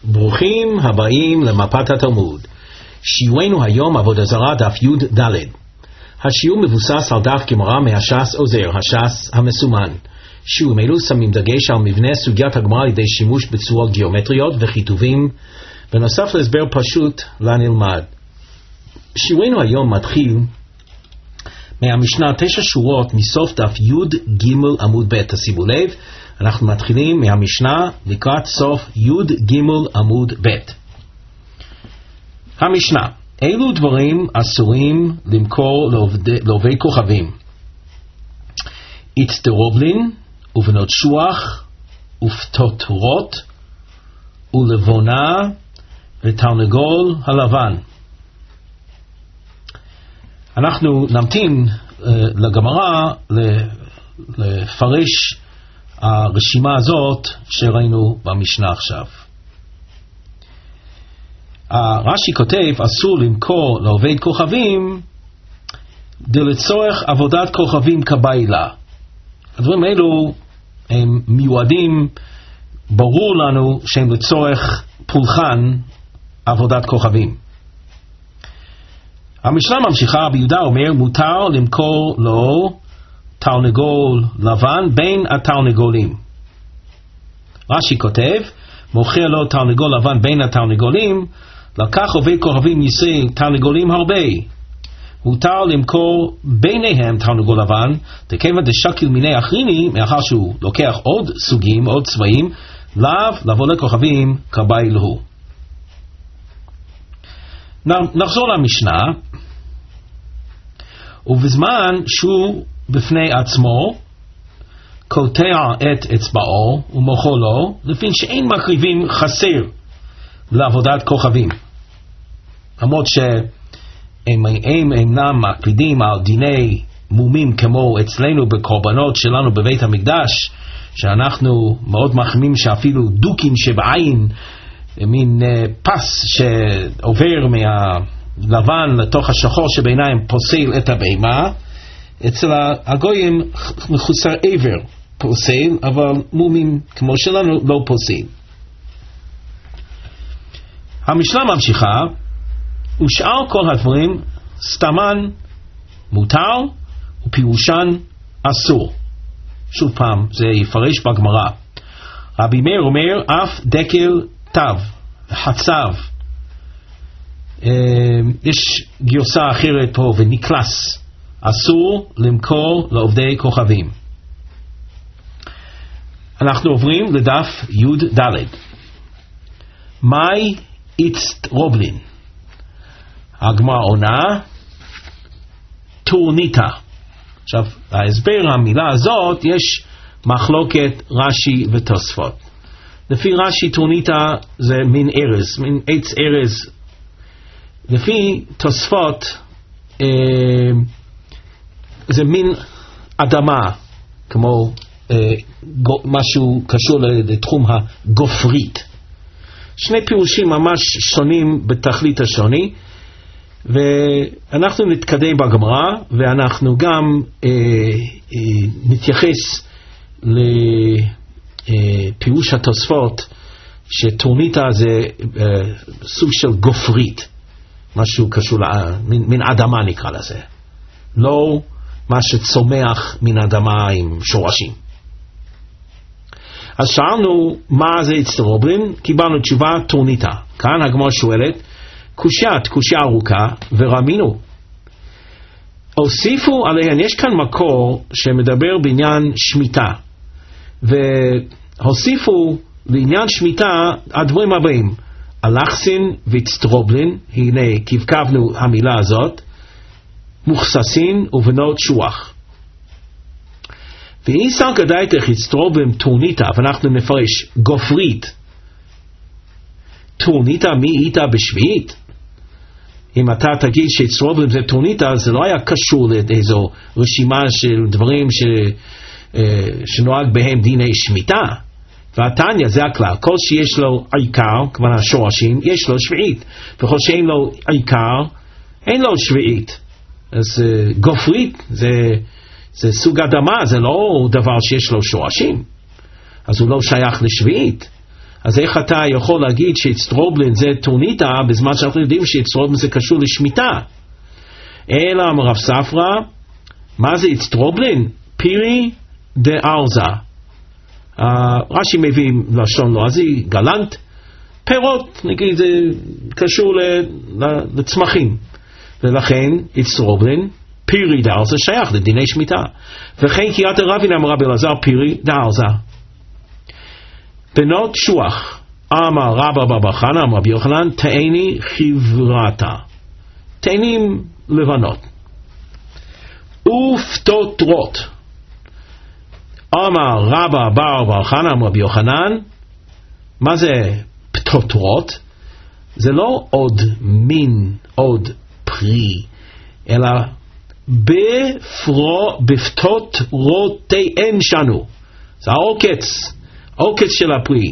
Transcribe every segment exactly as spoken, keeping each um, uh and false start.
ברוכים הבאים למפת התלמוד. שיעורנו היום עבודה זרה דף י' ד'. השיעור מבוסס על דף גמרא מהש"ס עוזר, הש"ס המסומן. שיעורים אלו שמים דגש על מבנה סוגיית הגמרא על ידי שימוש בצורות גיאומטריות וכיתובים, בנוסף להסבר פשוט לנלמד. שיעורנו היום מתחיל מהמשנה תשע שורות מסוף דף י' ג' עמוד ב'. תשימו לב, אנחנו מתחילים מהמשנה לקראת סוף י' ג' עמוד ב'. המשנה: אילו דברים אסורים למכור לעובדי כוכבים? איצטרובלין ובנות שוח ופטוטרות ולבונה ותרנגול הלבן. אנחנו נמתין uh, לגמרא לפרש הרשימה הזאת שראינו במשנה עכשיו. רש"י כותב אסור למכור לעובד כוכבים לצורך עבודת כוכבים כבעילה. הדברים האלו הם מיועדים, ברור לנו שהם לצורך פולחן עבודת כוכבים. המשנה ממשיכה, רבי יהודה אומר מותר למכור לו תרנגול לבן בין התרנגולים. רש"י כותב מוכר לו תרנגול לבן בין התרנגולים, לקח עובד כוכבים יישא תרנגולים הרבה, מותר למכור ביניהם תרנגול לבן, דכיוון דשקיל מיני אחריני, מאחר שהוא לוקח עוד סוגים, עוד צבעים, לאו לבוא לכוכבים כבעיל הוא. נחזור למשנה, ובזמן שהוא בפני עצמו קוטע את אצבעו ומוכר לו, לפי שאין מקריבים חסר לעבודת כוכבים. למרות שהם אינם מקפידים על דיני מומים כמו אצלנו בקורבנות שלנו בבית המקדש, שאנחנו מאוד מחמיאים שאפילו דוקים שבעין, מין פס שעובר מהלבן לתוך השחור שבעיניים פוסל את הבהמה. אצל הגויים מחוסר עבר פוסל, אבל מומים כמו שלנו לא פוסל. המשנה ממשיכה, ושאר כל הדברים סתמן מותר ופירושן אסור. שוב פעם, זה יפרש בגמרא. רבי מאיר אומר אף דקל תו, חצב. יש גרסה אחרת פה, ונקלס, אסור למכור לעובדי כוכבים. אנחנו עוברים לדף י' ד'. מהי איצטרובלין? הגמרא עונה טורניטה. עכשיו, ההסבר המילה הזאת יש מחלוקת רש"י ותוספות. לפי רש"י טורניטה זה מין ארז, מין עץ ארז. לפי תוספות אה, זה מין אדמה, כמו אה, גו, משהו קשור לתחום הגופרית. שני פירושים ממש שונים בתכלית השוני, ואנחנו נתקדם בגמרא, ואנחנו גם אה, אה, נתייחס לפירוש התוספות שטורניטה זה אה, סוג של גופרית, משהו קשור למין מין אדמה נקרא לזה, לא מה שצומח מן אדמה עם שורשים. אז שאלנו מה זה איצטרובלין, קיבלנו תשובה טורניטה. כאן הגמרא שואלת קושיית, קושיה ארוכה, ורמינו. הוסיפו עליהן, יש כאן מקור שמדבר בעניין שמיטה, והוסיפו לעניין שמיטה הדברים הבאים, אלכסין ואיצטרובלין, הנה כבקבנו המילה הזאת, מוכססין ובנות שוח. ואיסר גדייתך איצטרובלין טורניטה, ואנחנו נפרש גופרית, טורניטה מי איתה בשביעית? אם אתה תגיד שאיצטרובלין זה טורניטה, זה לא היה קשור לאיזו רשימה של דברים ש, שנוהג בהם דיני שמיטה. והתניא זה הכלל, כל שיש לו עיקר, כבר השורשים, יש לו שביעית, וכל שאין לו עיקר, אין לו שביעית. אז גופרית זה, זה סוג אדמה, זה לא דבר שיש לו שורשים, אז הוא לא שייך לשביעית. אז איך אתה יכול להגיד שאצטרובלין זה טורניטה, בזמן שאנחנו יודעים שאצטרובלין זה קשור לשמיטה? אלא אמר רב ספרא, מה זה אצטרובלין? פירי דה ארזה. Uh, רש"י מביא לשון לועזי, גלנט, פירות, נגיד, זה קשור לצמחים. ולכן אצטרובלין, פירי דה ארזה שייך לדיני שמיטה. וכן קריאת הרבין אמר רבי אלעזר, פירי דה ארזה. בנות שוח, אמר רבא בר חנא, אמר רבי יוחנן, תאני חברתה. תאנים לבנות. ופתותרות. אמר רבא בר בר חנא, אמר רבי יוחנן, מה זה פתותרות? זה לא עוד מין, עוד פרי, אלא בפרו, בפתותרותיהן שנו. זה העוקץ. העוקץ של הפרי.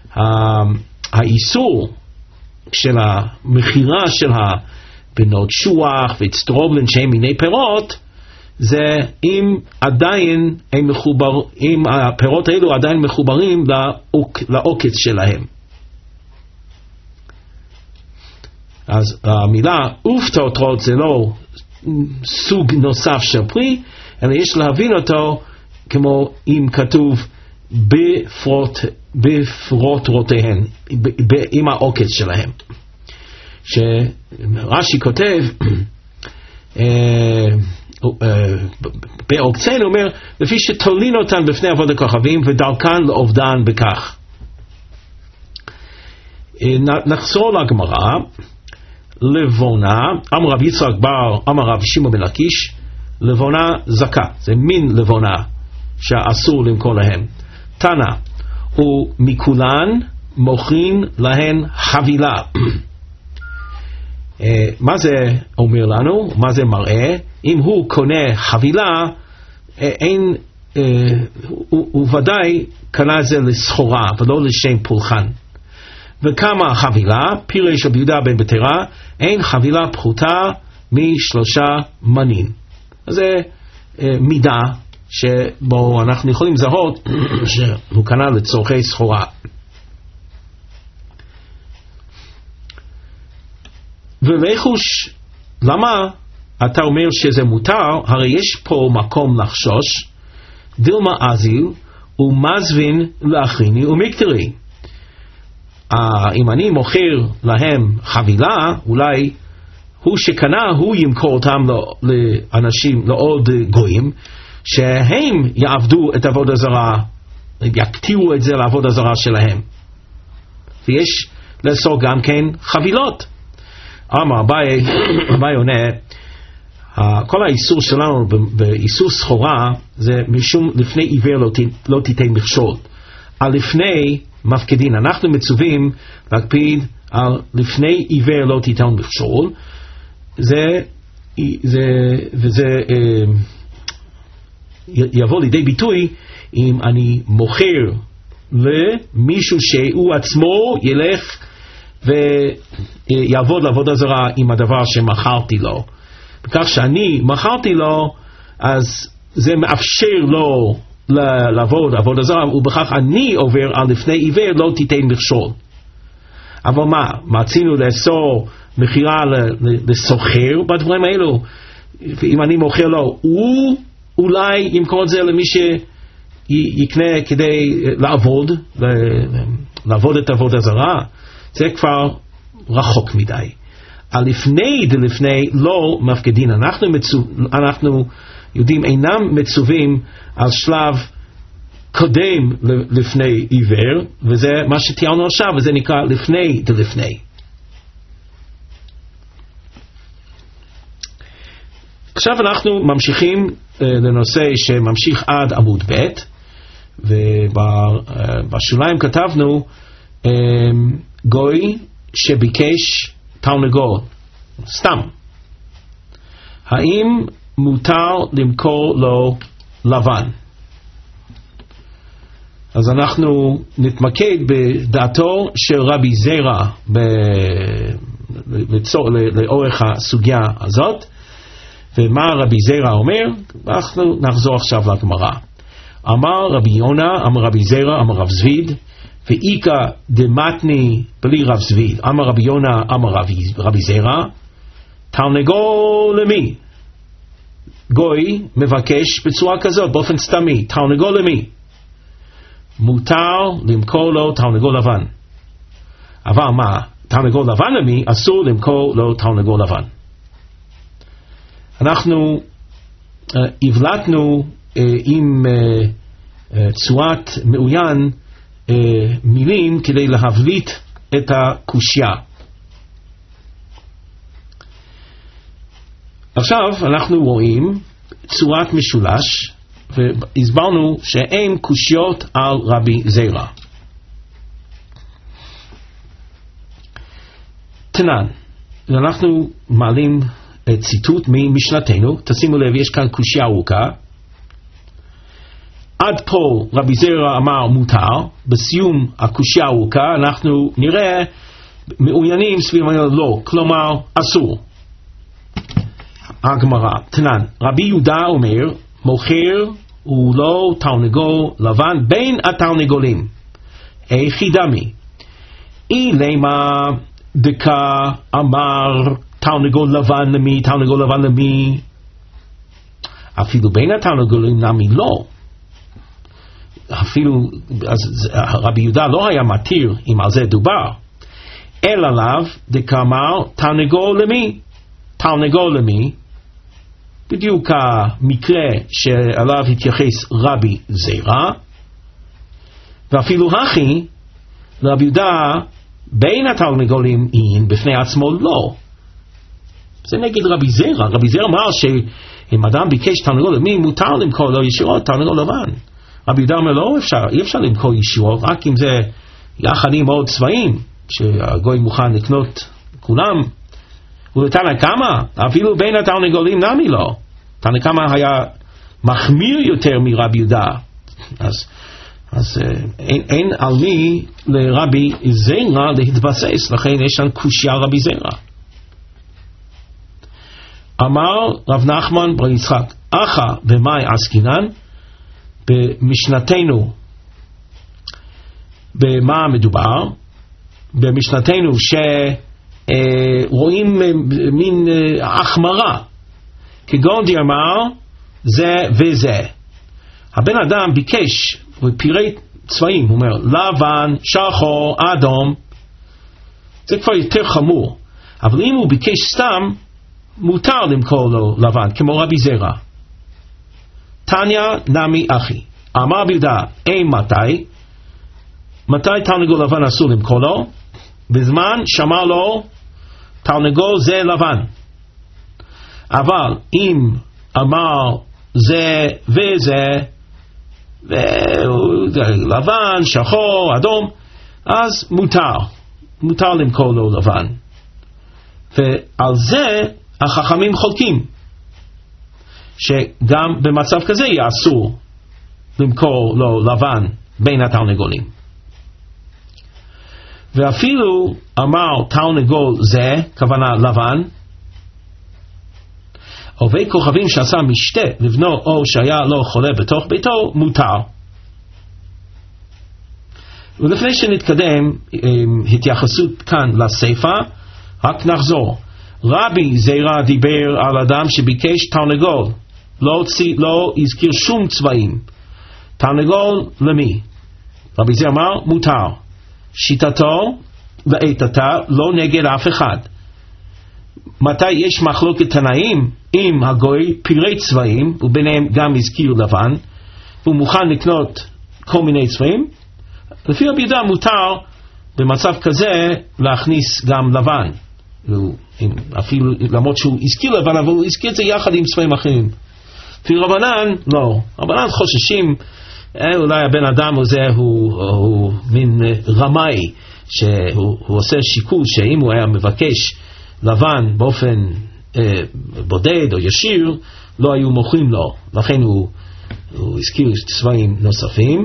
האיסור של המחירה של הבנות שוח ואצטרובלין שהם מיני פירות, זה אם עדיין הם מחובר, אם הפירות האלו עדיין מחוברים לעוקץ שלהם. אז המילה ופתותרות זה לא סוג נוסף של פרי, אלא יש להבין אותו כמו אם כתוב בפרוט, בפרוטרותיהן, עם העוקץ שלהם. שרש"י כותב, בעוקצן הוא אומר, לפי שתולין אותן בפני עבוד הכוכבים ודרכן לאובדן בכך. נחזור לגמרא. לבונה, אמר רב יצחק בר, אמר רב שמעון בן לקיש, לבונה זכה, זה מין לבונה שאסור למכור להם. תנא, ומכולן מוכרים להן חבילה. מה זה אומר לנו? מה זה מראה? אם הוא קונה חבילה, אין, הוא, הוא ודאי קנה זה לסחורה ולא לשם פולחן. וכמה חבילה? פירש רבי יהודה בן בתרא, אין חבילה פחותה משלושה מנים. זה מידה שבו אנחנו יכולים לזהות שהוא קנה לצורכי סחורה. ולחוש, למה אתה אומר שזה מותר? הרי יש פה מקום לחשוש. דילמה אזיל ומזווין לאחריני ומקטרי. אם אני מוכר להם חבילה, אולי הוא שקנה, הוא ימכור אותם לאנשים, לעוד גויים, שהם יעבדו את עבוד הזרה, יקטירו את זה לעבוד הזרה שלהם. ויש לעשות גם כן חבילות. אמר אביי, אביי עונה, כל האיסור שלנו באיסור סחורה, זה משום לפני עיוור לא, לא תיתן מכשול. על לפני מפקדין, אנחנו מצווים להקפיד על לפני עיוור לא תיתן מכשול. זה, זה, וזה אה, יבוא לידי ביטוי אם אני מוכר למישהו שהוא עצמו ילך ויעבוד לעבוד הזרה עם הדבר שמכרתי לו. בכך שאני מכרתי לו, אז זה מאפשר לו לעבוד עבוד הזרה, ובכך אני עובר על לפני עיוור לא תיתן מכשול. אבל מה, מצינו לאסור מחירה לסוחר בדברים האלו? אם אני מוכר לו, הוא אולי ימכור את זה למי שיקנה כדי לעבוד, לעבוד את עבוד הזרה. זה כבר רחוק מדי. על לפני דלפני לא מפקדין. אנחנו, מצו, אנחנו יודעים אינם מצווים על שלב קודם לפני עיוור, וזה מה שתיארנו עכשיו, וזה נקרא לפני דלפני. עכשיו אנחנו ממשיכים uh, לנושא שממשיך עד עמוד ב', ובשוליים כתבנו um, גוי שביקש תרנגול, סתם. האם מותר למכור לו לבן? אז אנחנו נתמקד בדעתו של רבי זרע לאורך הסוגיה הזאת. ומה רבי זרע אומר? אנחנו נחזור עכשיו לגמרא. אמר רבי יונה, אמר רבי זרע, אמר רב זביד, ואיקה דמתני בלי רב צבי, אמר רבי יונה, אמר רבי, רבי זרע, תרנגול למי? גוי מבקש בצורה כזאת, באופן סתמי, תרנגול למי? מותר למכור לו תרנגול לבן. אבל מה? תרנגול לבן למי? אסור למכור לו תרנגול לבן. אנחנו uh, הבלטנו uh, עם uh, uh, צורת מעוין uh, מילים כדי להבליט את הקושיה. עכשיו אנחנו רואים צורת משולש, והסברנו שאין קושיות על רבי זרע. תנן, אנחנו מעלים ציטוט ממשנתנו, תשימו לב, יש כאן קושיה ארוכה. עד פה רבי זרע אמר מותר, בסיום הקושיה ארוכה אנחנו נראה מעוינים סביב לא, כלומר אסור. הגמרא, תנן, רבי יהודה אומר, מוכר הוא לא תרנגול לבן בין התרנגולים. איך דמי? אי למה דקה אמר תרנגול לבן למי, תרנגול לבן למי, אפילו בין התרנגולים נמי לא. אפילו אז, רבי יהודה לא היה מתיר אם על זה דובר, אלא לאו דקה אמר תרנגול למי, תרנגול למי, בדיוק המקרה שעליו התייחס רבי זרע. ואפילו הכי רבי יהודה בין התרנגולים אין בפני עצמו לא, זה נגד רבי זרע. רבי זרע אמר שאם אדם ביקש תרנגול למי מותר למכור לו ישירות תרנגול לבן. רבי יהודה אומר לא אפשר, אי אפשר למכור ישירות רק אם זה יחד עם עוד צבעים שהגוי מוכן לקנות כולם. ולתנא קמא אפילו בין התרנגולים נמי לא. תנא קמא היה מחמיר יותר מרבי יהודה, אז, אז אין, אין על מי לרבי זרע להתבסס, לכן יש לנו קושיה רבי זרע. אמר רב נחמן בר יצחק, אחא במאי עסקינן, במשנתנו במה מדובר? במשנתנו ש רואים מין החמרה, כגון דיאמר זה וזה. הבן אדם ביקש ופירט צבעים, הוא אומר לבן, שחור, אדום, זה כבר יותר חמור. אבל אם הוא ביקש סתם, מותר למכור לו לבן, כמו רבי זרע. תניא נמי אחי, אמר רבי יהודה, אין מתי, מתי תרנגול לבן אסור למכור לו? בזמן שאמר לו תרנגול זה לבן. אבל אם אמר זה וזה לבן, שחור, אדום, אז מותר מותר למכור לו לבן. ועל זה החכמים חולקים שגם במצב כזה יהיה אסור למכור לו לבן בין התרנגולים. ואפילו אמר תרנגול זה, כוונה לבן, עובד כוכבים שעשה משתה לבנו או שהיה לו חולה בתוך ביתו, מותר. ולפני שנתקדם התייחסות כאן לספר, רק נחזור. רבי זרע דיבר על אדם שביקש תרנגול, לא, לא הזכיר שום צבעים. תרנגול למי? רבי זרע אמר מותר. שיטתו ואיתתה לא נגד אף אחד. מתי יש מחלוקת תנאים? אם הגוי פירט צבעים וביניהם גם הזכיר לבן והוא מוכן לקנות כל מיני צבעים, לפי רבי יהודה מותר במצב כזה להכניס גם לבן, אפילו למרות שהוא הזכיר לבן, אבל הוא הזכיר את זה יחד עם צבעים אחרים. לפי רבנן לא, רבנן חוששים אולי הבן אדם הזה הוא, הוא מין רמאי שהוא עושה שיקול שאם הוא היה מבקש לבן באופן אה, בודד או ישיר לא היו מוכרים לו, לכן הוא, הוא הזכיר צבעים נוספים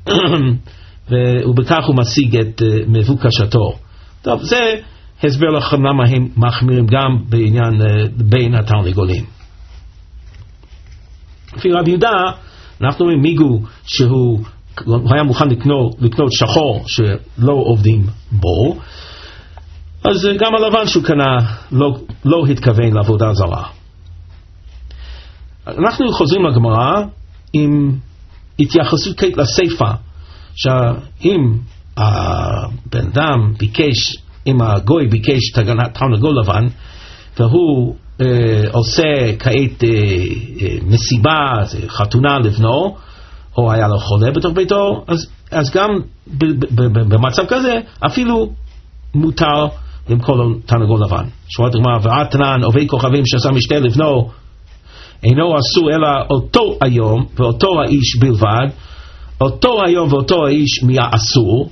ובכך הוא משיג את אה, מבוקשתו. טוב, זה הסבר לכם למה הם מחמירים גם בעניין אה, בין התרנגולים. לפי רבי יהודה אנחנו רואים מיגו שהוא הוא היה מוכן לקנות, לקנות שחור שלא עובדים בו, אז גם הלבן שהוא קנה לא, לא התכוון לעבודה זרה. אנחנו חוזרים לגמרא עם התייחסות כעת לסייפה, שאם הבן אדם ביקש, אם הגוי ביקש תרנגול לבן, והוא אה, עושה כעת אה, אה, מסיבה, חתונה לבנו, או היה לו חולה בתוך ביתו, אז, אז גם ב, ב, ב, במצב כזה, אפילו מותר למכור לו תרנגול לבן. שורת הגמרא, ועתנן עובד כוכבים שעשה משתה לבנו, אינו אסור אלא אותו היום ואותו האיש בלבד. אותו היום ואותו האיש מיה אסור.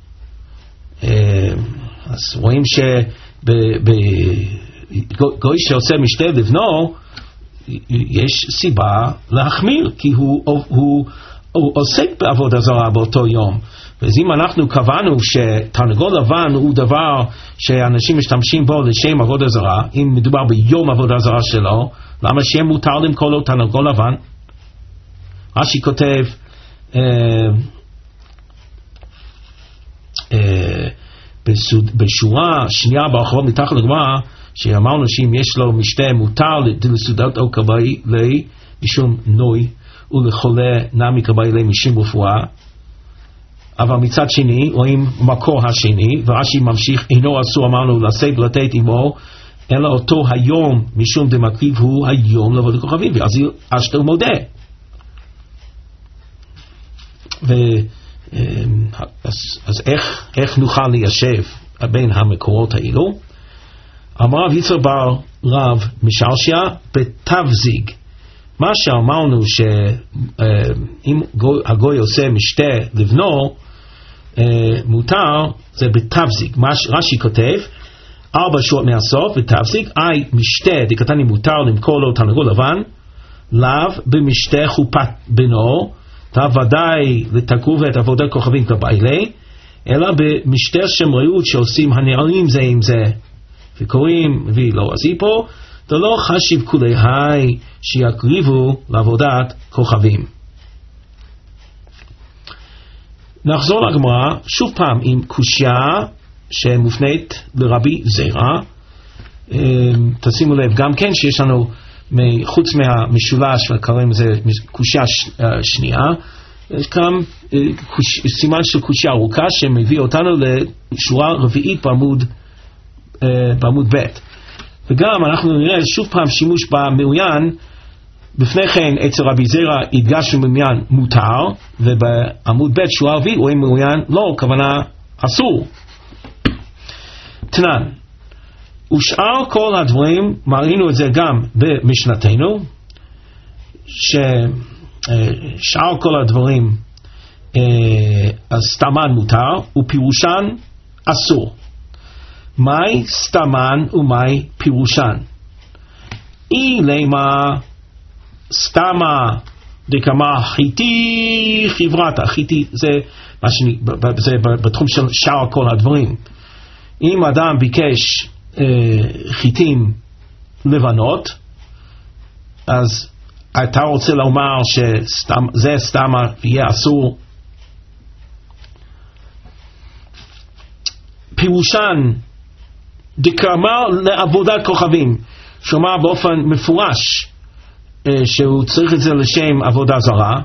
אז רואים שבגוי שעושה משתה לבנו יש סיבה להחמיר, כי הוא, הוא, הוא עוסק בעבודה זרה באותו יום. אז אם אנחנו קבענו שתרנגול לבן הוא דבר שאנשים משתמשים בו לשם עבודה זרה, אם מדובר ביום עבודה זרה שלו, למה שיהיה מותר למכור לו תרנגול לבן? רש"י כותב אה, אה, בסוד, בשורה שנייה באחרון מתחת לגמרא, שאמרנו שאם יש לו משתה מותר לסעודת או כבאי לי משום נוי, ולחולה נמי כבאי לי משום רפואה. אבל מצד שני רואים מקור השני, ורש"י ממשיך, אינו אסור אמרנו לשאת ולתת עמו אלא אותו היום משום דמקריב הוא היום לעבוד כוכבים, ואז אשתו מודה. ו, אז, אז איך, איך נוכל ליישב בין המקורות האלו? אמר רב יצחק בר רב משלשיה בתבזיג. מה שאמרנו שאם הגוי עושה משתה לבנו מותר, זה בתבזיג. רש"י כותב ארבע שורות מהסוף בתבזיג, אי משתה דקתני מותר למכור לו תרנגול לבן, לאו במשתה חופת בנו, אתה ודאי לתקרוב את עבודת כוכבים כבעילי, אלא במשתה שמראות שעושים הנערים זה עם זה, וקוראים ולא עזי פה, זה לא חשיב כולי היי שיקריבו לעבודת כוכבים. נחזור לגמרא שוב פעם עם קושיה שמופנית לרבי זרע. תשימו לב גם כן שיש לנו חוץ מהמשולש וקוראים לזה קושיה שנייה, יש כאן סימן של קושיה ארוכה שמביא אותנו לשורה רביעית בעמוד בעמוד ב'. וגם אנחנו נראה שוב פעם שימוש במעוין. לפני כן אצל רבי זרע הדגשנו מעוין מותר, ובעמוד ב' שורה רביעית רואים מעוין לא, כוונה אסור. תנן, ושאר כל הדברים, מראינו את זה גם במשנתנו, ששאר כל הדברים אז סתמן מותר ופירושן אסור. מהי סתמן ומהי פירושן? אי למה סתמה דקמה חיתי חברתה. חיתי זה, שאני, זה בתחום של שאר כל הדברים. אם אדם ביקש אה, חיתים לבנות, אז אתה רוצה לומר שזה סתמה ויהיה אסור. פירושן דקמה לעבודת כוכבים, שאומר באופן מפורש אה, שהוא צריך את זה לשם עבודה זרה.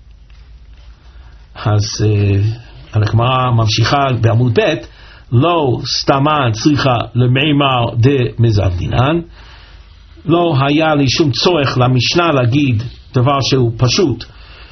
אז אה, הגמרא ממשיכה בעמוד ב', לא סתמן צריכה למימר דמזבדינן. לא היה לי שום צורך למשנה להגיד דבר שהוא פשוט,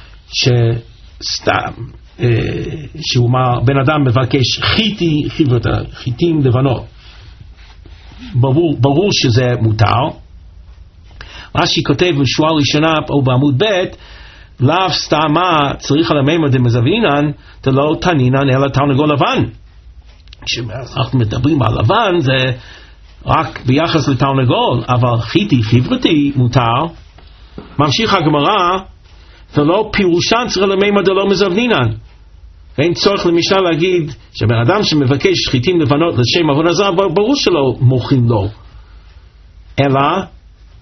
שסתם אה, שהוא אומר בן אדם מבקש חיתי חברתה, חיתים לבנות, ברור, ברור שזה מותר. רש"י כותב בשורה ראשונה או בעמוד ב', לאו סתמה צריכה למימר דמזבדינן דלא תנינן אלא תרנגול לבן. כשאנחנו מדברים על לבן זה רק ביחס לתרנגול, אבל חיתי חברתי מותר. ממשיך הגמרא, ולא פירושן צריך למימר דלא מזבדינן. אין צורך למשנה להגיד שבן אדם שמבקש חיתים לבנות לשם עבודה זרה, ברור שלא מוכרים לו, אלא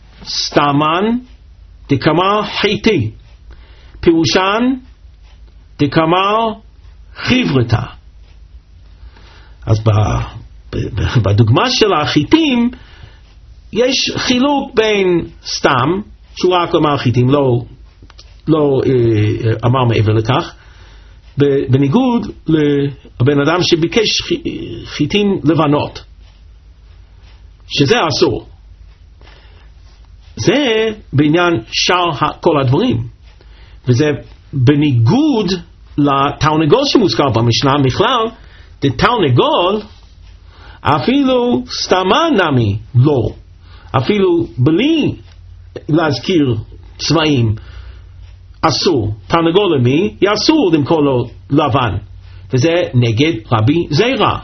סתמן דקמה חיתי, פירושן דקמר חברתה. אז בדוגמה של החיטים יש חילוק בין סתם, שהוא רק אמר חיטים, לא, לא אה, אמר מעבר לכך, בניגוד לבן אדם שביקש חיטים לבנות, שזה אסור. זה בעניין שאר כל הדברים, וזה בניגוד לתרנגול שמוזכר במשנה. בכלל, תרנגול אפילו סתמה נמי לא, אפילו בלי להזכיר צבעים אסור. תרנגול למי? יאסור למכור לו לבן, וזה נגד רבי זירא.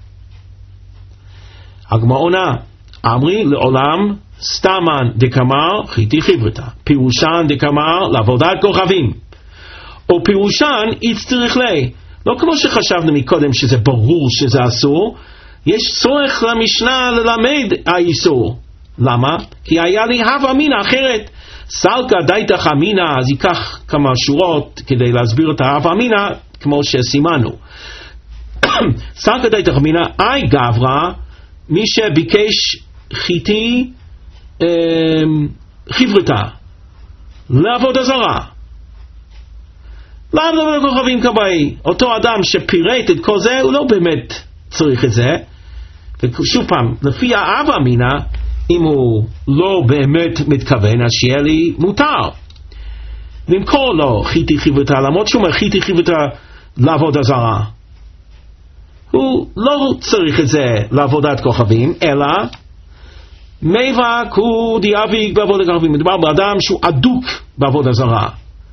הגמרא עונה, אמרי לעולם סתמן דקמר חיטי חברתה, פירושן דקמר לעבודת כוכבים, או פירושן יצטרך לי. לא כמו שחשבנו מקודם שזה ברור שזה אסור, יש צורך למשנה ללמד האיסור. למה? כי היה לי הווה אמינא אחרת. סלקא דייתך אמינא, אז ייקח כמה שורות כדי להסביר את ההווה אמינא כמו שסימנו. סלקא דייתך אמינא, אי גברא, מי שביקש חיטי אה, חברתה לעבודה זרה, לאו דווקא כוכבים כבאי. אותו אדם שפירט את כל זה הוא לא באמת צריך את זה. ושוב פעם, לפי ההווה אמינא, אם הוא לא באמת מתכוון, אז שיהיה לי מותר למכור לו חיטי חברתה, למרות שהוא אומר חיטי חברתה לעבודה זרה. הוא לא צריך את זה לעבודת כוכבים, אלא מאבק הוא דיאביק בעבודת כוכבים. מדובר באדם שהוא אדוק בעבודה זרה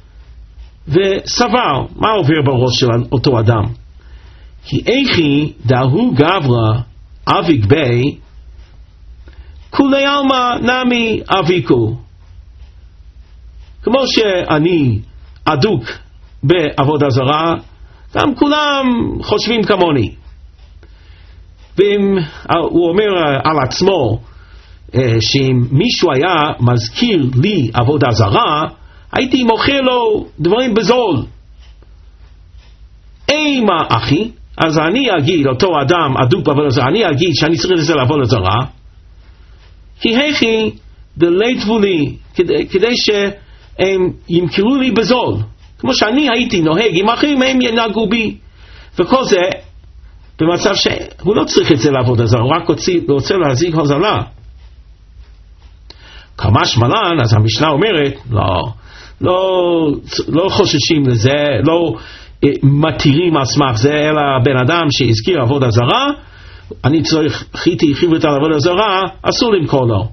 וסבר. מה עובר בראש של אותו אדם? כי איכי דהו גברא אביק בי כולי עלמא נמי אביקו. כמו שאני אדוק בעבודה זרה, גם כולם חושבים כמוני. ואם הוא אומר על עצמו שאם מישהו היה מזכיר לי עבודה זרה, הייתי מוכר לו דברים בזול. אימה אחי, אז אני אגיד, אותו אדם אדוק בעבודה זרה, אני אגיד שאני צריך לזה לעבודה זרה, כי הכי דלתבו לי, כדי, כדי שהם ימכרו לי בזול, כמו שאני הייתי נוהג עם אחרים, הם ינהגו בי. וכל זה במצב שהוא לא צריך את זה לעבודה זרה, הוא רק רוצה להזיק הוזלה. כמשמע לן, אז המשנה אומרת, לא, לא, לא חוששים לזה, לא מתירים על סמך זה, אלא בן אדם שהזכיר עבודה זרה, אני צריך חיטי חברתה לעבודה זרה, אסור למכור לו.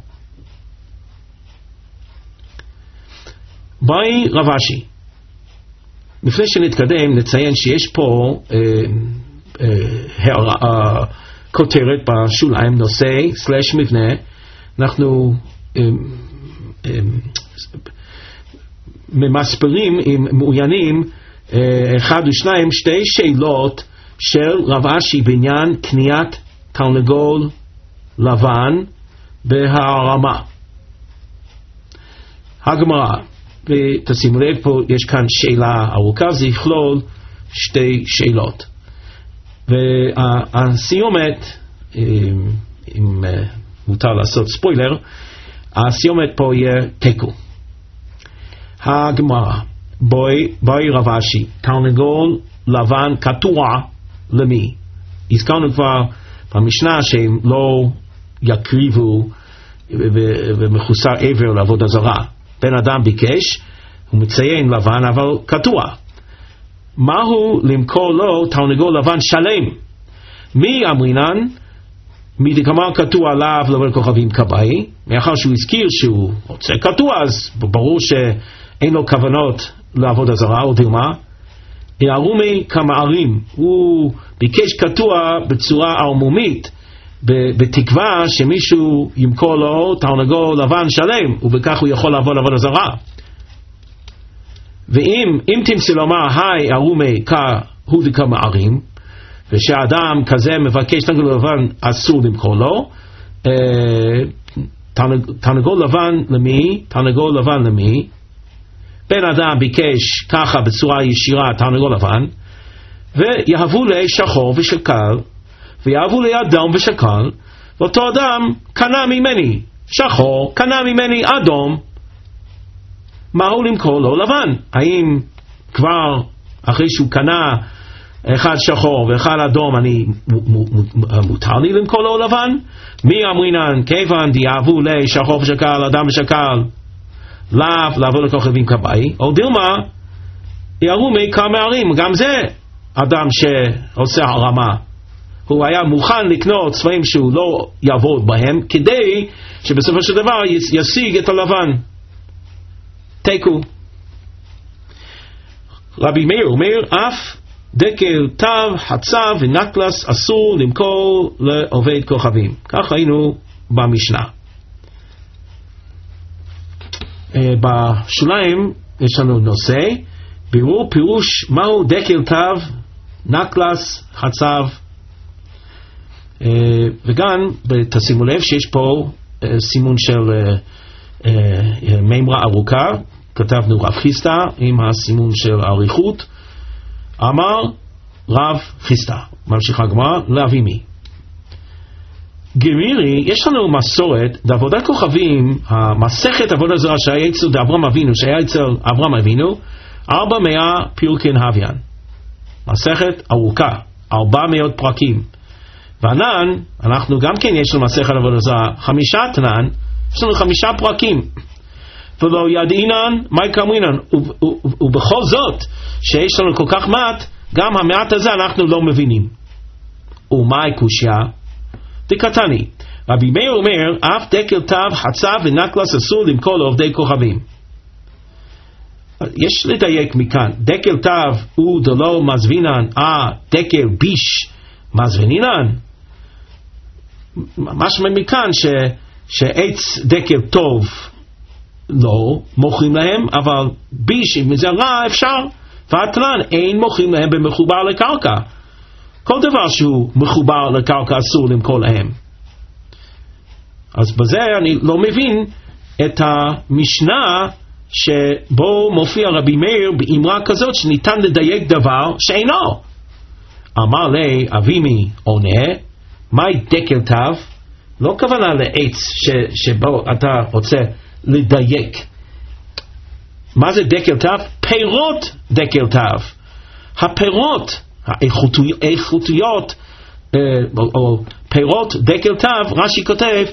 באי רב אשי. לפני שנתקדם נציין שיש פה אה, אה, אה, כותרת בשוליים, נושא סלש מבנה. אנחנו אה, אה, ממספרים עם מעוינים אה, אחד ושניים שתי שאלות של רב אשי בעניין קניית תרנגול לבן בהרמה. הגמרא, ותשימו לב פה יש כאן שאלה ארוכה, זה יכלול שתי שאלות. והסיומת, אם מותר לעשות ספוילר, הסיומת פה יהיה תיקו. הגמרא, בואי, בואי רב אשי, תרנגול לבן קטוע למי? הזכרנו כבר במשנה שהם לא יקריבו ומחוסר עבר לעבודה זרה. בן אדם ביקש, הוא מציין לבן אבל קטוע. מהו למכור לו תרנגול לבן שלם? מי אמרינן? מי דקמר קטוע עליו לעבוד כוכבים כבאי, מאחר שהוא הזכיר שהוא רוצה קטוע, אז ברור שאין לו כוונות לעבודה זרה, או דילמה. יערומי כמערים, הוא ביקש קטוע בצורה ערמומית, בתקווה שמישהו ימכור לו תרנגול לבן שלם, ובכך הוא יכול לעבוד עבודה זרה. ואם אם תמצא לומר היי ערומי כהוא דכמערים, ושאדם כזה מבקש תרנגול לבן אסור למכור לו, תרנגול לבן למי? תרנגול לבן למי? בן אדם ביקש ככה בצורה ישירה תרנגול לבן, ויהבו לי שחור ושקל, ויהבו לי אדום ושקל, ואותו אדם קנה ממני שחור, קנה ממני אדום, מהו למכור לו לבן? האם כבר אחרי שהוא קנה אחד שחור ואחד אדום, אני מותר לי למכור לו לבן? מי אמרינן כיוון דיאבו לי שחור ושקל, אדם ושקל, לאו לעבור לכוכבים כבאי, או דילמה יראו מי כמה ערים, גם זה אדם שעושה הרמה, הוא היה מוכן לקנות צבעים שהוא לא יעבוד בהם כדי שבסופו של דבר ישיג את הלבן. תיקו. רבי מאיר אומר, אף דקל תו, חצב ונקלס אסור למכור לעובד כוכבים. כך היינו במשנה. בשוליים יש לנו נושא בירור פירוש מהו דקל תו, נקלס, חצב, וגם תשימו לב שיש פה סימון של מימרה ארוכה, כתבנו רב חיסטה עם הסימון של האריכות, אמר רב חיסטה, ממשיכה גמרא, לאבימי. גמירי, יש לנו מסורת בעבודת כוכבים, המסכת עבודה זרה שהיה אצל אברהם אבינו, שהיה אצל אברהם אבינו, ארבע מאה פירקין הוויין, מסכת ארוכה, ארבע מאות פרקים. וענן, אנחנו גם כן יש לנו מסכת עבודה זרה, חמישה תנן, יש לנו חמישה פרקים. ולא ידעינן, מה יקמרינן? ובכל זאת, שיש לנו כל כך מעט, גם המעט הזה אנחנו לא מבינים. ומה הקושיה? דקתני, רבי מאיר אומר, אף דקל תו, חצב ונקלס אסור למכור לעובדי כוכבים. יש לדייק מכאן, דקל תו הוא דלא מזבינן, אה, דקל ביש מזבינינן. משמע מכאן ש, שעץ דקל טוב לא מוכרים להם, אבל ביש אם זה רע אפשר, והתנן אין מוכרים להם במחובר לקרקע. כל דבר שהוא מחובר לקרקע אסור למכור להם. אז בזה אני לא מבין את המשנה שבו מופיע רבי מאיר באמרה כזאת שניתן לדייק דבר שאינו. אמר לי אבימי עונה, מהי דקל תו? לא כוונה לעץ ש, שבו אתה רוצה לדייק. מה זה דקל תו? פירות דקל תו. הפירות האיכותיות או, או פירות דקל תו, רש"י כותב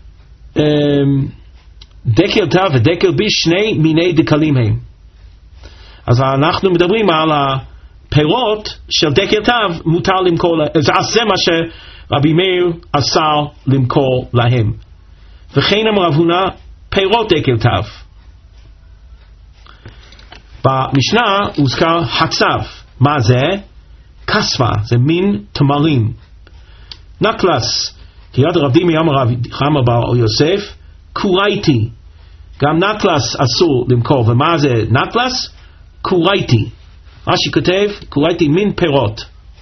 דקל תו ודקל ביש שני מיני דקלים הם. אז אנחנו מדברים על הפירות של דקל תו, מותר למכור להם, זה מה שרבי מאיר אסר למכור להם. וכן אמר רב הונא פירות דקל תו. במשנה הוזכר חצב. מה זה? כספה, זה מין תמרים. נקלס, כי יד רב דימי אמר רב חמא בר יוסף, קורייתי. גם נקלס אסור למכור. ומה זה נקלס? קורייתי. רש"י כותב, קורייתי מין פירות.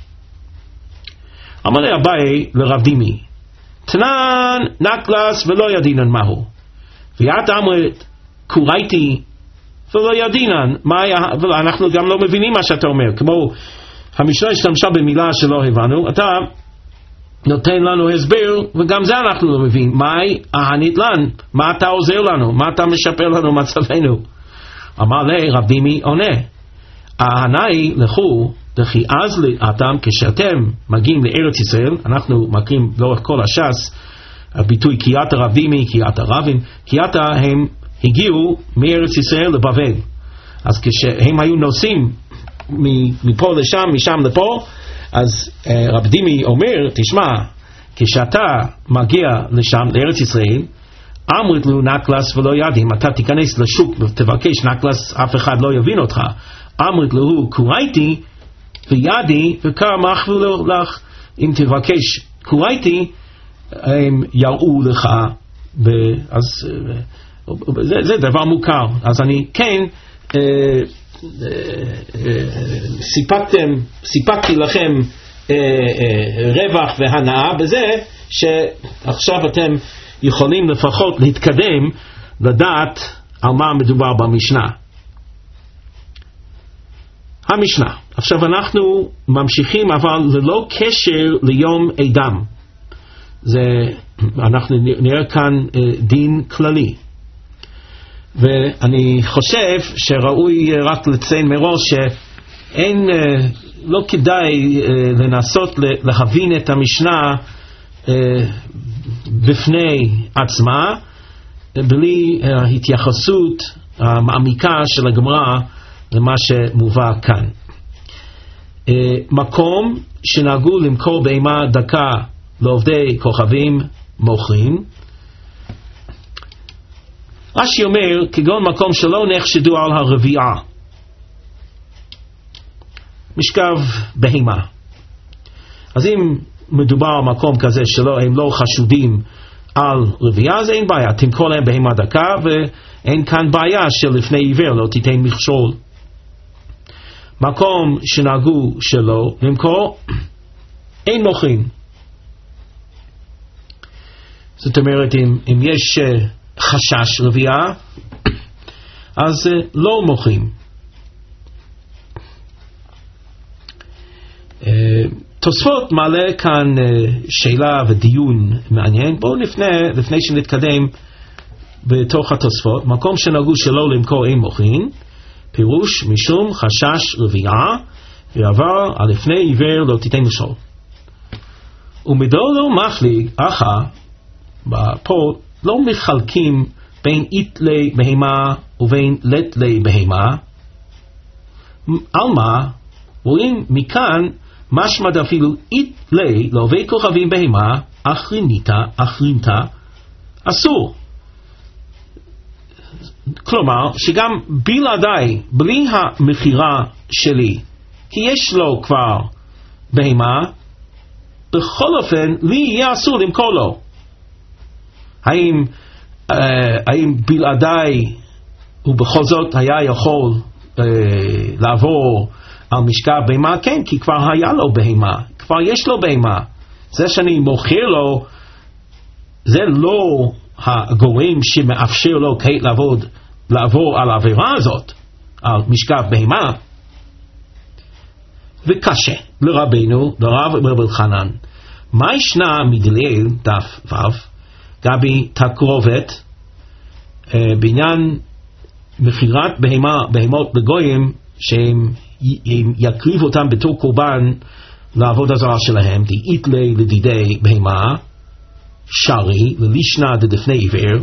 אמר לי אביי לרב דימי, תנן נקלס ולא ידינן מהו. ואת אמרת, קורייתי ולא ידינן, אנחנו גם לא מבינים מה שאתה אומר. כמו המשנה השתמשה במילה שלא הבנו, אתה נותן לנו הסבר, וגם זה אנחנו לא מבין. מהי ההנית לן? מה אתה עוזר לנו? מה אתה משפר לנו מצבנו? אמר לי רב דימי עונה, ההנאי לכו, דכי אז לאתם כשאתם מגיעים לארץ ישראל, אנחנו מכירים לאורך כל הש"ס, הביטוי קריאת הרב דימי, קריאת הרבים, קריאת הם הגיעו מארץ ישראל לבבל. אז כשהם היו נוסעים מפה לשם, משם לפה, אז רב דימי אומר, תשמע, כשאתה מגיע לשם, לארץ ישראל, אמרת לו נקלס ולא ידים, אתה תיכנס לשוק ותבקש נקלס, אף אחד לא יבין אותך. אמרת לו קורייתי וידי וכר מחבו לך, אם תבקש קורייתי, הם יראו לך, אז זה, זה דבר מוכר. אז אני כן אה, אה, אה, סיפקתם, סיפקתי לכם אה, אה, רווח והנאה בזה שעכשיו אתם יכולים לפחות להתקדם לדעת על מה מדובר במשנה. המשנה. עכשיו אנחנו ממשיכים, אבל ללא קשר ליום אדם. זה, אנחנו נראה כאן דין כללי. ואני חושב שראוי רק לציין מראש שאין, לא כדאי לנסות להבין את המשנה בפני עצמה, בלי התייחסות המעמיקה של הגמרא למה שמובא כאן. מקום שנהגו למכור בהמה דקה לעובדי כוכבים מוכרים. רש"י אומר, כגון מקום שלא נחשדו על הרביעה, משכב בהמה. אז אם מדובר על מקום כזה שלא, הם לא חשודים על רביעה, אז אין בעיה, תמכור להם בהמה דקה, ואין כאן בעיה של לפני עיוור לא תיתן מכשול. מקום שנהגו שלא למכור, אין מוכרים. זאת אומרת, אם, אם יש חשש רביעה, אז לא מוכרים. תוספות מעלה כאן שאלה ודיון מעניין. בואו לפני, לפני שנתקדם בתוך התוספות, מקום שנהגו שלא למכור אין מוכרים, פירוש משום חשש רביעה, ועבר על לפני עיוור לא תיתן מכשול. ומדור לא מפליג אחא, פה לא מחלקים בין איתלי בהמה ובין לטלי בהמה. על מה? רואים מכאן משמע אפילו איתלי לעובדי כוכבים בהמה אחריניתא אחריניתא אסור. כלומר שגם בלעדיי, בלי המחירה שלי, כי יש לו כבר בהמה, בכל אופן לי יהיה אסור למכור לו. האם, אה, האם בלעדיי הוא בכל זאת היה יכול אה, לעבור על משכב בהמה? כן, כי כבר היה לו בהמה, כבר יש לו בהמה. זה שאני מוכר לו, זה לא הגורם שמאפשר לו כעת לעבוד, לעבור על העבירה הזאת, על משכב בהמה. וקשה לרבנו, לרב רבי אלחנן, מה ישנה מדליאל דף ו' גבי תקרובת אה, בעניין מחירת בהמה, בהמות לגויים, שהם יקריב אותם בתור קורבן לעבוד הזרה שלהם, דאית לי לדידי בהמה שרי ללישנה דדפני עיוור.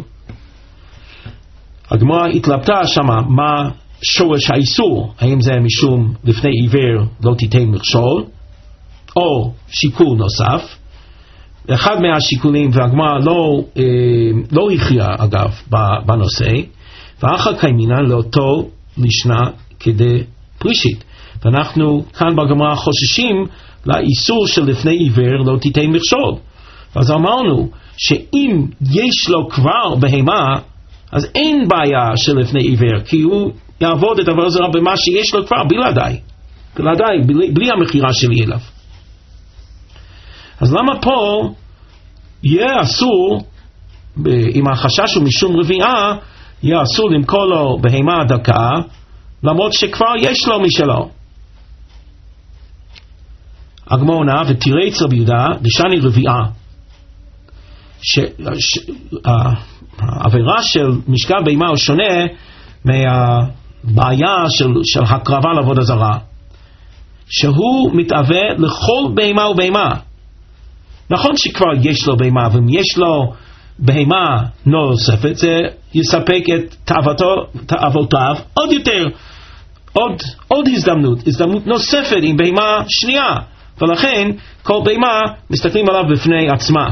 הגמרא התלבטה שמה מה שורש האיסור, האם זה משום לפני עיוור לא תיתן מכשול או שיקול נוסף. אחד מהשיקולים, והגמרא לא, אה, לא הכריעה אגב בנושא, ואחר קיימינן לאותו לישנה כדי פרישית. ואנחנו כאן בגמרא חוששים לאיסור של לפני עיוור לא תיתן מכשול. אז אמרנו שאם יש לו כבר בהמה, אז אין בעיה של לפני עיוור, כי הוא יעבוד את העבודה הזרה במה שיש לו כבר בלעדיי, בלעדיי, בלי, בלי המחירה שלי אליו. אז למה פה יהיה אסור, אם החשש הוא משום רביעה, יהיה אסור למכור לו בהמה דקה, למרות שכבר יש לו משלו? הגמרא עונה, ותראה אצל רבי יהודה דשני רביעה, שהעבירה של משכב בהמה הוא שונה מהבעיה של, של הקרבה לעבודה זרה, שהוא מתאווה לכל בהמה ובהמה. נכון שכבר יש לו בהמה, ואם יש לו בהמה נוספת, זה יספק את תאוותו, תאוותיו עוד יותר, עוד, עוד הזדמנות, הזדמנות נוספת עם בהמה שנייה, ולכן כל בהמה מסתכלים עליו בפני עצמה.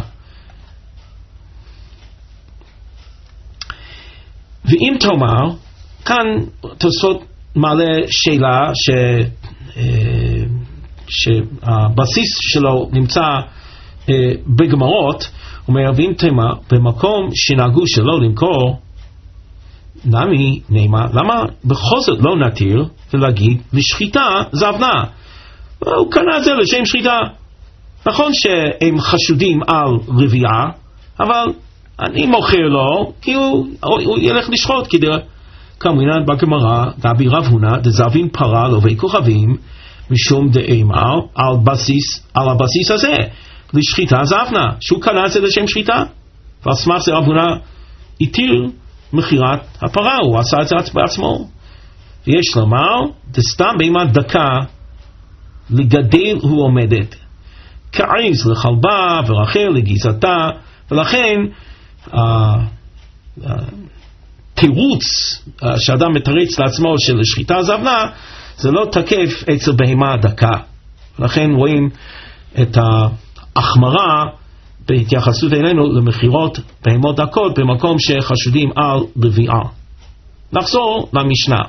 ואם תאמר, כאן תוספות מעלה שאלה ש, שהבסיס שלו נמצא בגמרות, אומר, ואם תאמר, במקום שנהגו שלא למכור, נמי נאמר, למה בכל זאת לא נתיר ולהגיד לשחיטה זבנה? הוא קנה את זה לשם שחיטה. נכון שהם חשודים על רביעה, אבל אני מוכר לו כי הוא, הוא ילך לשחוט כדי כמובן בגמרא, גבי רב הונא דזבין פרה לובי כוכבים משום דאמר על בסיס, על הבסיס הזה לשחיטה זבנה, שהוא קנה את זה לשם שחיטה, ועל סמך זה רב הונא התיר מכירת הפרה, הוא עשה את זה בעצמו. ויש לומר דסתם בהמה דקה לגדל הוא עומדת כעז לחלבה ורחל לגיזתה, ולכן התירוץ שאדם מתרץ לעצמו של שחיטה זבנה זה לא תקף אצל בהמה דקה. לכן רואים את ההחמרה בהתייחסות אלינו למחירות בהמות דקות במקום שחשודים על רביעה. נחזור למשנה.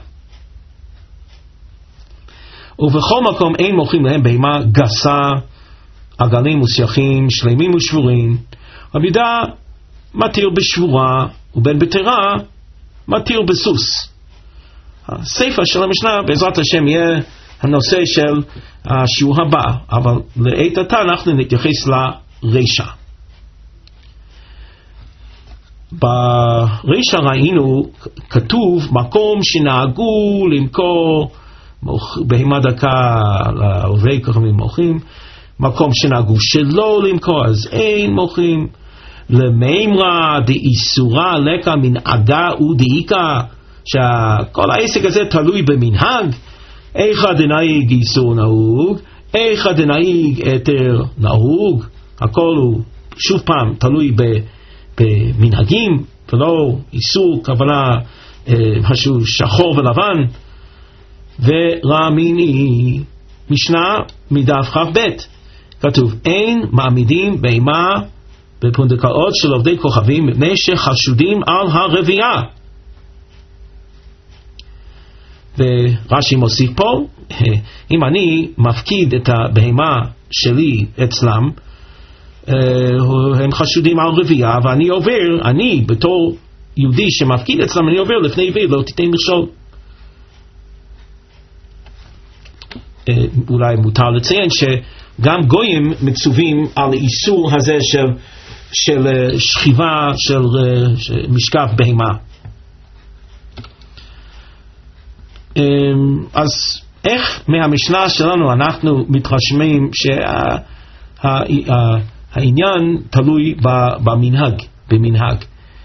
ובכל מקום אין מוכרים להם בהמה גסה, עגלים וסייחים, שלמים ושבורים. רבי יהודה מתיר בשבורה, ובין בתרה מתיר בסוס. הספר של המשנה בעזרת השם יהיה הנושא של השיעור הבא, אבל לעת עתה אנחנו נתייחס לרישה. ברישה ראינו כתוב מקום שנהגו למכור בהמה דקה לעובי כוכבים מוכרים, מקום שנהגו שלא למכור אז אין מוכרים. למימרה דאיסורה לקה מנהגה ודאיקה, שכל העסק הזה תלוי במנהג, איכא דנהיג איסור נהוג, איכא דנהיג היתר נהוג, הכל הוא שוב פעם תלוי במנהגים ולא איסור, כוונה משהו שחור ולבן. ורמיני משנה מדף כ"ב כתוב אין מעמידים בהמה בפונדקאות של עובדי כוכבים מפני שחשודים על הרביעה. ורש"י מוסיף פה, אם אני מפקיד את הבהמה שלי אצלם, הם חשודים על רביעה, ואני עובר, אני בתור יהודי שמפקיד אצלם, אני עובר לפני עברי, לא תיתן מכשול. אולי מותר לציין שגם גויים מצווים על איסור הזה של, של שכיבה של, של משכב בהמה. אז איך מהמשנה שלנו אנחנו מתרשמים שהעניין תלוי במנהג, במנהג.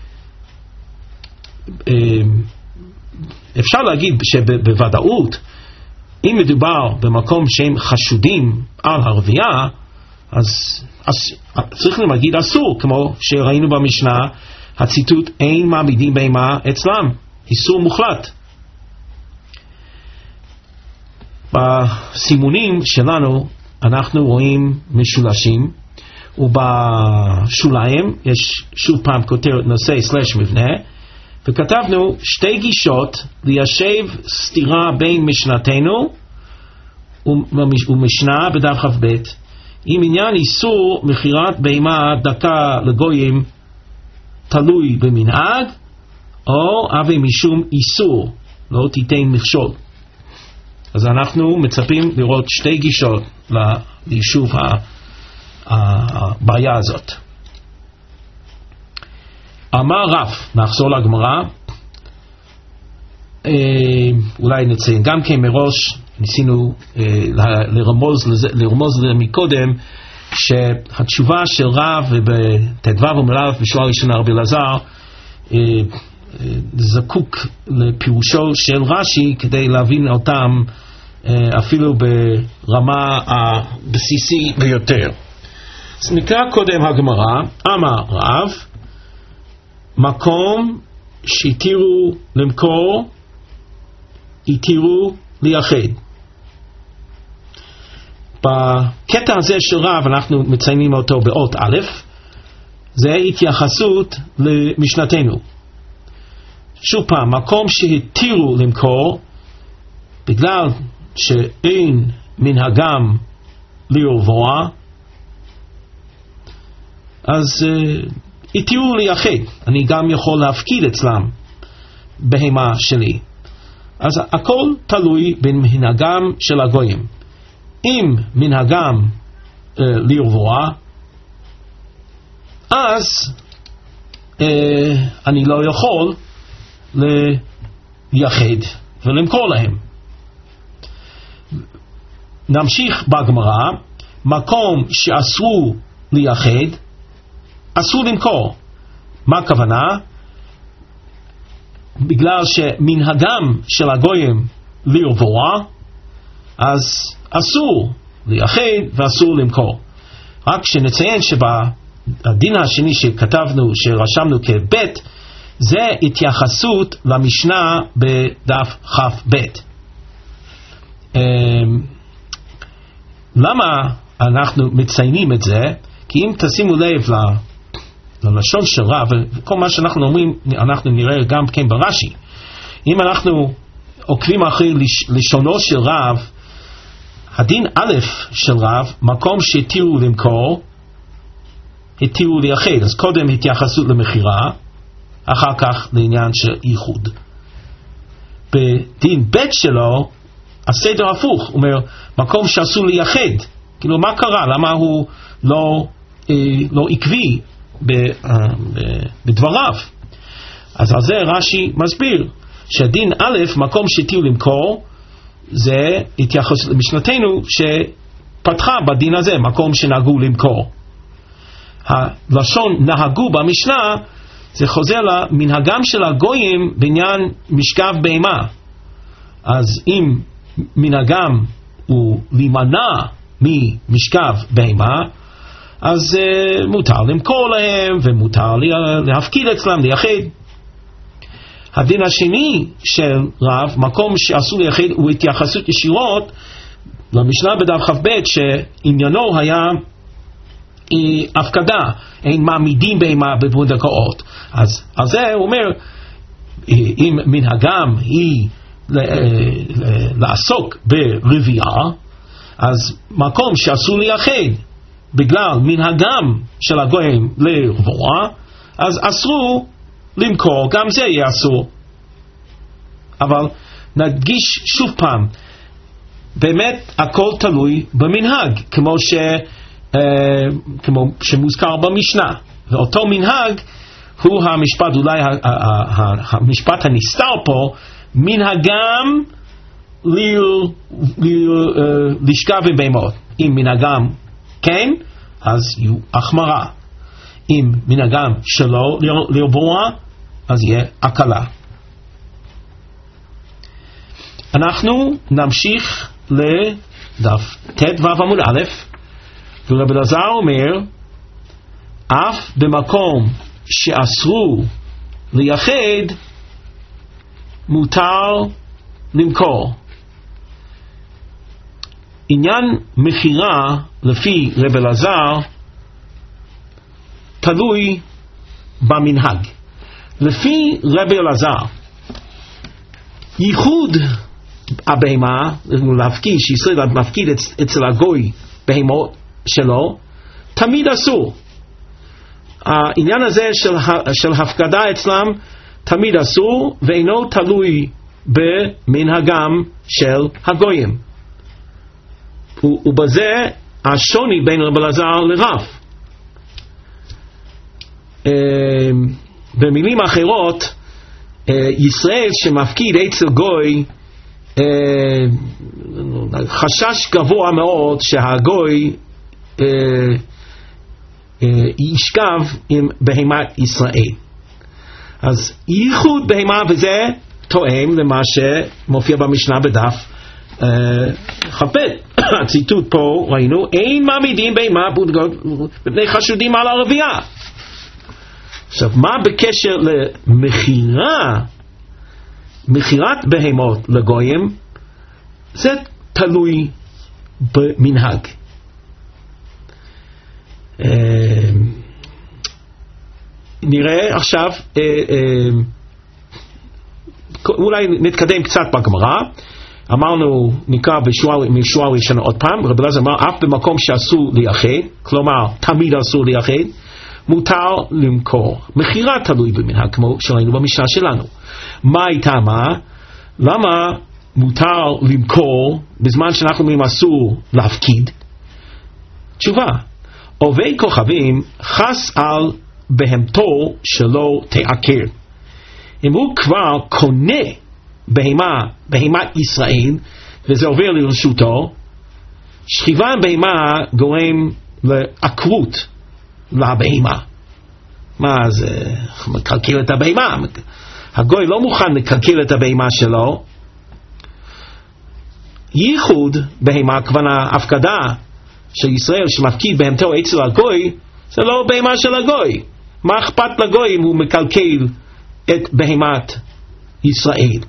אפשר להגיד שבוודאות אם מדובר במקום שהם חשודים על הרביעה, אז, אז צריכים להגיד אסור, כמו שראינו במשנה, הציטוט אין מעמידים בהמה אצלם, איסור מוחלט. בסימונים שלנו אנחנו רואים משולשים, ובשוליים יש שוב פעם כותרת נושא סלש מבנה, וכתבנו שתי גישות ליישב סתירה בין משנתנו ומשנה בדף כ"ב עם עניין איסור מכירת בהמה דקה לגויים תלוי במנהג, או אבי משום איסור לא תיתן מכשול. אז אנחנו מצפים לראות שתי גישות ליישוב הבעיה הזאת. אמר רב, נחזור לגמרא, אה, אולי נציין גם כן מראש, ניסינו אה, לרמוז, לרמוז מקודם, שהתשובה של רב ובתדבר ומלאב בשורה ראשונה רבי אלעזר אה, אה, זקוק לפירושו של רש"י כדי להבין אותם אה, אפילו ברמה הבסיסית ביותר. אז נקרא קודם הגמרא, אמר רב, מקום שהתירו למכור, התירו לייחד. בקטע הזה של רב אנחנו מציינים אותו באות א', זה התייחסות למשנתנו. שוב פעם, מקום שהתירו למכור, בגלל שאין מנהגם לרבוע, אז uh, התירו לייחד. אני גם יכול להפקיד אצלם בהמה שלי. אז הכל תלוי במנהגם של הגויים. אם מנהגם uh, לרבוע, אז uh, אני לא יכול לייחד ולמכור להם. נמשיך בגמרא, מקום שאסרו לייחד, אסור למכור. מה הכוונה? בגלל שמנהגם של הגויים לרבוע, אז אסור לייחד ואסור למכור. רק שנציין שבדין השני שכתבנו, שרשמנו כבית, זה התייחסות למשנה בדף חף בית. למה אנחנו מציינים את זה? כי אם תשימו לב ללשון של רב, וכל מה שאנחנו אומרים אנחנו נראה גם כן ברש"י, אם אנחנו עוקבים אחרי לשונו של רב, הדין א' של רב, מקום שהתירו למכור, התירו לייחד. אז קודם התייחסות למכירה, אחר כך לעניין של ייחוד. בדין ב' שלו, הסדר הפוך, אומר, מקום שאסור לייחד. כאילו, מה קרה? למה הוא לא, אה, לא עקבי ב, אה, ב, בדבריו? אז על זה רש"י מסביר, שהדין א', מקום שהתירו למכור, זה התייחס למשנתנו שפתחה בדין הזה, מקום שנהגו למכור. הלשון נהגו במשנה, זה חוזר למנהגם של הגויים בעניין משכב בהמה. אז אם מנהגם הוא להימנע ממשכב בהמה, אז uh, מותר למכור להם ומותר להפקיד אצלם, לייחד. הדין השני של רב, מקום שאסור לייחד, הוא התייחסות ישירות למשנה בדף חף בית, שעניינו היה הפקדה, אין מעמידים בהמה בפונדקאות. אז על זה הוא אומר, אם מנהגם היא לעסוק ברביעה, אז מקום שאסור לייחד בגלל מנהגם של הגויים לרבוע, אז אסרו למכור, גם זה יהיה אסור. אבל נדגיש שוב פעם, באמת הכל תלוי במנהג, כמו ש Uh, כמו שמוזכר במשנה, ואותו מנהג הוא המשפט, אולי ה- ה- ה- המשפט הנסתר פה, מנהגם ל- ל- uh, לשכב עם בהמות. אם מנהגם כן, אז יהיו החמרה. אם מנהגם שלא לרבוע, אז יהיה הקלה. אנחנו נמשיך לדף ט' ו' עמוד א', ורב אלעזר אומר, אף במקום שאסרו לייחד, מותר למכור. עניין מכירה לפי רב אלעזר תלוי במנהג. לפי רב אלעזר, ייחוד הבהמה, להפקיד, שישראל מפקיד אצל הגוי בהמות שלו, תמיד אסור. העניין הזה של, של הפקדה אצלם תמיד אסור, ואינו תלוי במנהגם של הגויים. ובזה השוני בין רב אלעזר לרב. במילים אחרות, ישראל שמפקיד אצל גוי, חשש גבוה מאוד שהגוי ישכב עם בהמת ישראל. אז ייחוד בהמה, וזה תואם למה שמופיע במשנה בדף חפת. הציטוט פה ראינו, אין מעמידים בהמה בפני חשודים על הרבייה. עכשיו, מה בקשר למכירה, מכירת בהמות לגויים? זה תלוי במנהג. נראה עכשיו, אולי נתקדם קצת בגמרא. אמרנו, נקרא בשורה ראשונה עוד פעם, רב אלעזר אמר, אף במקום שאסור לייחד, כלומר תמיד אסור לייחד, מותר למכור. מכירה תלוי במנהג, כמו שראינו במשנה שלנו. מה הייתה מה? למה מותר למכור בזמן שאנחנו אומרים אסור להפקיד? תשובה, עובד כוכבים חס על בהמתו שלא תעקר. אם הוא כבר קונה בהמה, בהמת ישראל, וזה עובר לרשותו, שכיבה בהמה גורם לעקרות לבהמה. מה זה? מקלקל את הבהמה. הגוי לא מוכן לקלקל את הבהמה שלו. ייחוד בהמה, כוונה הפקדה של ישראל שמפקיד בהמתו אצל הגוי, זה לא בהמה של הגוי. מה אכפת לגוי אם הוא מקלקל את בהמת ישראל?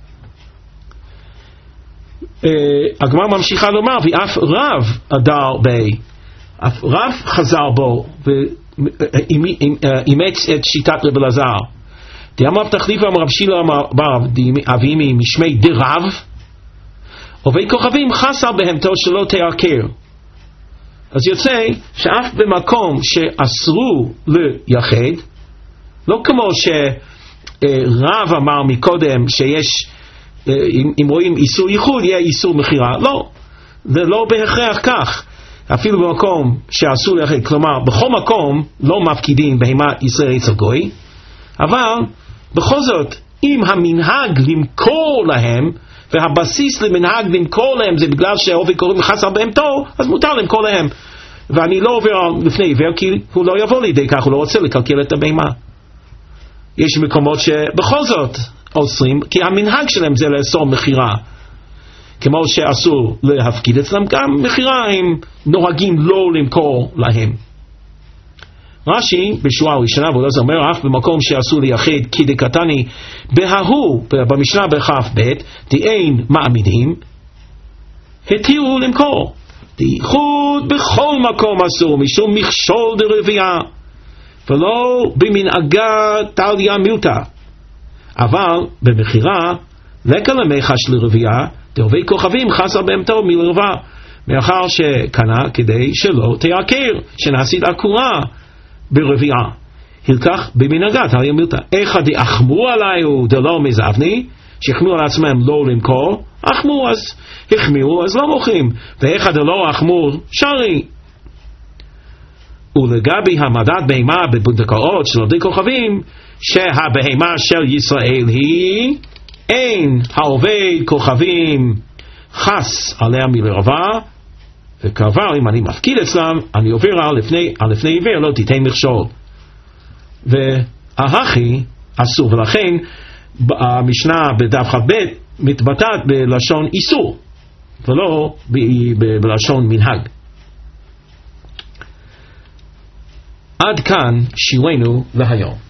הגמרא ממשיכה לומר, ואף רב אדר בי, אף רב חזר בו ואימץ את שיטת רב אלעזר. דאמר תחליף אמר רב שילה אמר אבימי משמי דרב, עובד כוכבים חסר בהמתו שלא תעקר. אז יוצא שאף במקום שאסרו ליחד, לא כמו שרב אמר מקודם שיש, אם, אם רואים איסור ייחוד יהיה איסור מחירה, לא, זה לא בהכרח כך. אפילו במקום שאסור ליחד, כלומר בכל מקום לא מפקידים בהמת ישראל אצל גוי, אבל בכל זאת אם המנהג למכור להם, והבסיס למנהג למכור להם זה בגלל שעובד קוראים חסר בהמתו, אז מותר למכור להם. ואני לא עובר לפני עיוור כי הוא לא יבוא לידי כך, הוא לא רוצה לקלקל את הבהמה. יש מקומות שבכל זאת אוסרים, כי המנהג שלהם זה לאסור מחירה, כמו שאסור להפקיד אצלם, גם מחירה הם נוהגים לא למכור להם. רש"י בשורה הראשונה ולא זה אומר, אף במקום שאסור לייחד כדקתני בההוא, במשנה בכף ב' דאין מעמידים, התירו למכור. דייחוד בכל מקום אסור משום מכשול דרבייה, ולא במנהגה תליה מיעוטה. אבל במחירה לקה למחש לרבייה, דעובד כוכבים חסר בהמתו מלרבה, מאחר שקנה כדי שלא תעקר, שנעשית עקורה ברבייה. הלקח במנהגה תליה מיעוטה. איך דאחמו עליו דלא מזבני, שהחמיאו על עצמם לא למכור, אחמו אז החמיאו אז לא מוכרים, ואיך דלא אחמו שרי. ולגבי המדת בהמה בפונדקאות של עובדי כוכבים, שהבהמה של ישראל היא אין העובד כוכבים חס עליה מלרבה, וכבר אם אני מפקיד אצלם אני עובר על לפני, על לפני עיוור לא תיתן מכשול, וההכי אסור. ולכן המשנה בדף ח' ב' מתבטאת בלשון איסור ולא ב- בלשון מנהג. עד כאן שיעורנו להיום.